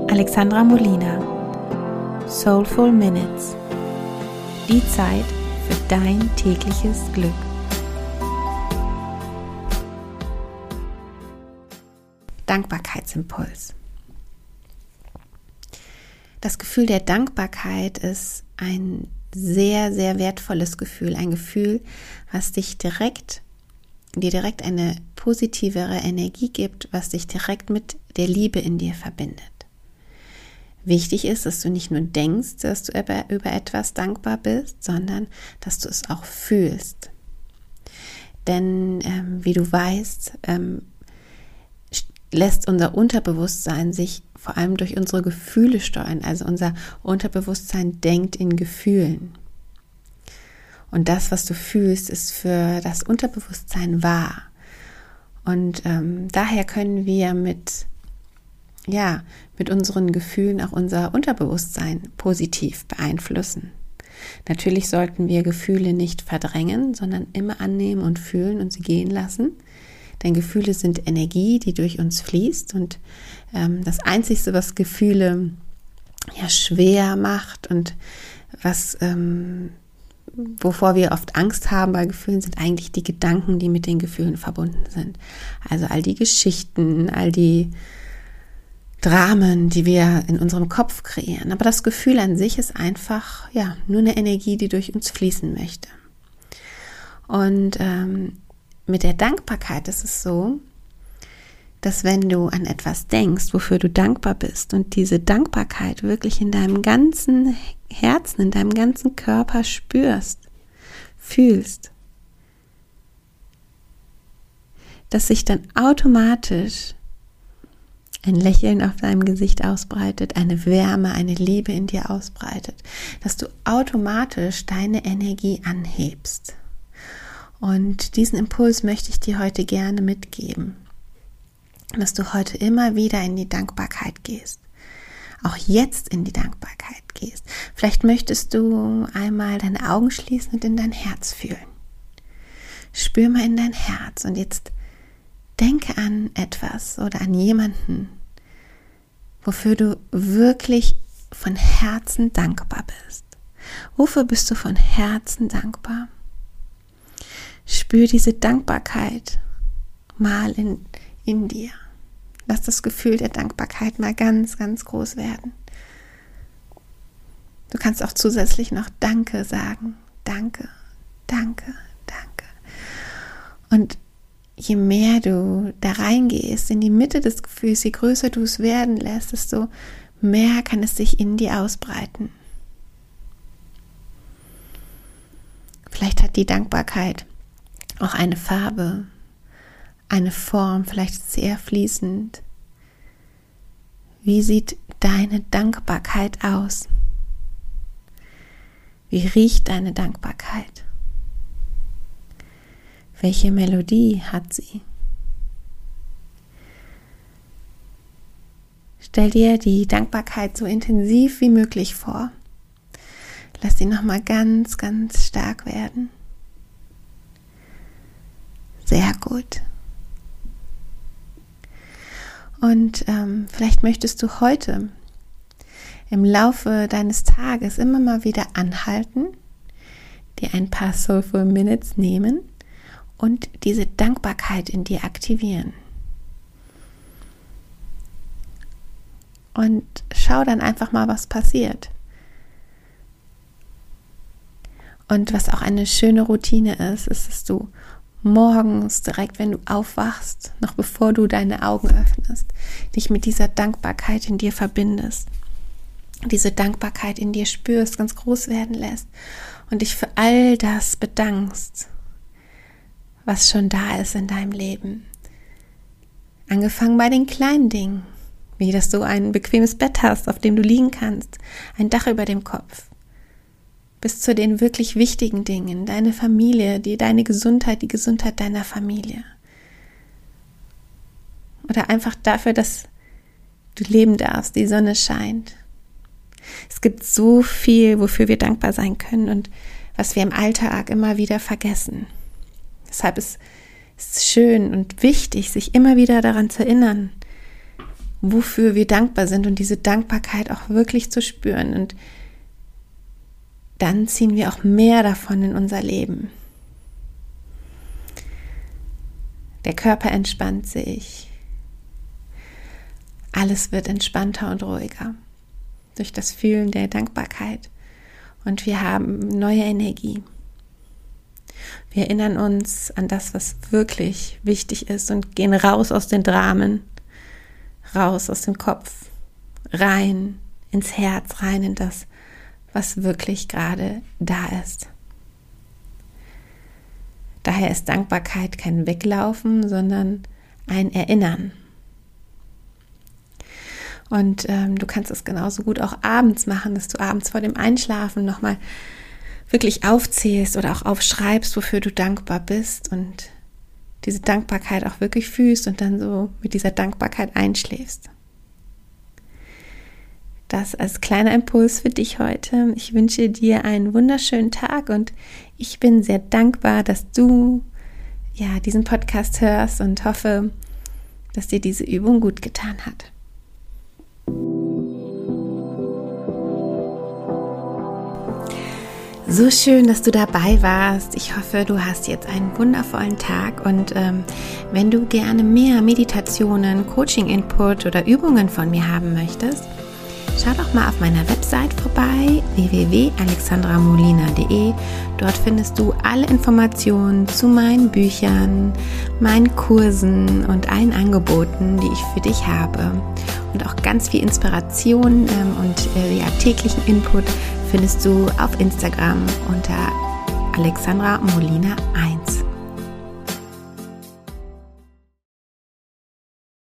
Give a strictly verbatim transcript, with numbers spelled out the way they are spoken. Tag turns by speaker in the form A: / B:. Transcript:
A: Alexandra Molina. Soulful Minutes. Die Zeit für dein tägliches Glück. Dankbarkeitsimpuls. Das Gefühl der Dankbarkeit ist ein sehr, sehr wertvolles Gefühl. Ein Gefühl, was dich direkt, dir direkt eine positivere Energie gibt, was dich direkt mit der Liebe in dir verbindet. Wichtig ist, dass du nicht nur denkst, dass du über, über etwas dankbar bist, sondern dass du es auch fühlst. Denn ähm, wie du weißt, ähm, lässt unser Unterbewusstsein sich vor allem durch unsere Gefühle steuern. Also unser Unterbewusstsein denkt in Gefühlen. Und das, was du fühlst, ist für das Unterbewusstsein wahr. Und ähm, daher können wir mit, ja, mit unseren Gefühlen auch unser Unterbewusstsein positiv beeinflussen. Natürlich sollten wir Gefühle nicht verdrängen, sondern immer annehmen und fühlen und sie gehen lassen. Denn Gefühle sind Energie, die durch uns fließt. Und ähm, das Einzige, was Gefühle ja schwer macht und was ähm, wovor wir oft Angst haben bei Gefühlen, sind eigentlich die Gedanken, die mit den Gefühlen verbunden sind. Also all die Geschichten, all die Dramen, die wir in unserem Kopf kreieren. Aber das Gefühl an sich ist einfach ja nur eine Energie, die durch uns fließen möchte. Und ähm, mit der Dankbarkeit ist es so, dass wenn du an etwas denkst, wofür du dankbar bist und diese Dankbarkeit wirklich in deinem ganzen Herzen, in deinem ganzen Körper spürst, fühlst, dass sich dann automatisch ein Lächeln auf deinem Gesicht ausbreitet, eine Wärme, eine Liebe in dir ausbreitet, dass du automatisch deine Energie anhebst. Und diesen Impuls möchte ich dir heute gerne mitgeben, dass du heute immer wieder in die Dankbarkeit gehst, auch jetzt in die Dankbarkeit gehst. Vielleicht möchtest du einmal deine Augen schließen und in dein Herz fühlen. Spür mal in dein Herz und jetzt denke an etwas oder an jemanden, wofür du wirklich von Herzen dankbar bist. Wofür bist du von Herzen dankbar? Spür diese Dankbarkeit mal in, in dir. Lass das Gefühl der Dankbarkeit mal ganz, ganz groß werden. Du kannst auch zusätzlich noch Danke sagen. Danke, danke, danke. Und je mehr du da reingehst, in die Mitte des Gefühls, je größer du es werden lässt, desto mehr kann es sich in dir ausbreiten. Vielleicht hat die Dankbarkeit auch eine Farbe, eine Form, vielleicht ist sie eher fließend. Wie sieht deine Dankbarkeit aus? Wie riecht deine Dankbarkeit? Welche Melodie hat sie? Stell dir die Dankbarkeit so intensiv wie möglich vor. Lass sie nochmal ganz, ganz stark werden. Sehr gut. Und ähm, vielleicht möchtest du heute im Laufe deines Tages immer mal wieder anhalten, dir ein paar Soulful Minutes nehmen und diese Dankbarkeit in dir aktivieren. Und schau dann einfach mal, was passiert. Und was auch eine schöne Routine ist, ist, dass du morgens direkt, wenn du aufwachst, noch bevor du deine Augen öffnest, dich mit dieser Dankbarkeit in dir verbindest. Diese Dankbarkeit in dir spürst, ganz groß werden lässt und dich für all das bedankst, was schon da ist in deinem Leben. Angefangen bei den kleinen Dingen, wie dass du ein bequemes Bett hast, auf dem du liegen kannst, ein Dach über dem Kopf, bis zu den wirklich wichtigen Dingen, deine Familie, die, deine Gesundheit, die Gesundheit deiner Familie. Oder einfach dafür, dass du leben darfst, die Sonne scheint. Es gibt so viel, wofür wir dankbar sein können und was wir im Alltag immer wieder vergessen. Deshalb ist es schön und wichtig, sich immer wieder daran zu erinnern wofür wir dankbar sind und diese Dankbarkeit auch wirklich zu spüren. Und dann ziehen wir auch mehr davon in unser Leben. Der Körper entspannt sich. Alles wird entspannter und ruhiger durch das Fühlen der Dankbarkeit. Und wir haben neue Energie. Wir erinnern uns an das, was wirklich wichtig ist und gehen raus aus den Dramen, raus aus dem Kopf, rein ins Herz, rein in das, was wirklich gerade da ist. Daher ist Dankbarkeit kein Weglaufen, sondern ein Erinnern. Und ähm, du kannst es genauso gut auch abends machen, dass du abends vor dem Einschlafen nochmal wirklich aufzählst oder auch aufschreibst, wofür du dankbar bist und diese Dankbarkeit auch wirklich fühlst und dann so mit dieser Dankbarkeit einschläfst. Das als kleiner Impuls für dich heute. Ich wünsche dir einen wunderschönen Tag und ich bin sehr dankbar, dass du ja diesen Podcast hörst und hoffe, dass dir diese Übung gut getan hat. So schön, dass du dabei warst. Ich hoffe, du hast jetzt einen wundervollen Tag und ähm, wenn du gerne mehr Meditationen, Coaching-Input oder Übungen von mir haben möchtest, schau doch mal auf meiner Website vorbei, w w w punkt alexandra molina punkt de. Dort findest du alle Informationen zu meinen Büchern, meinen Kursen und allen Angeboten, die ich für dich habe. Und auch ganz viel Inspiration ähm, und äh, ja, täglichen Input findest du auf Instagram unter alexandra molina eins.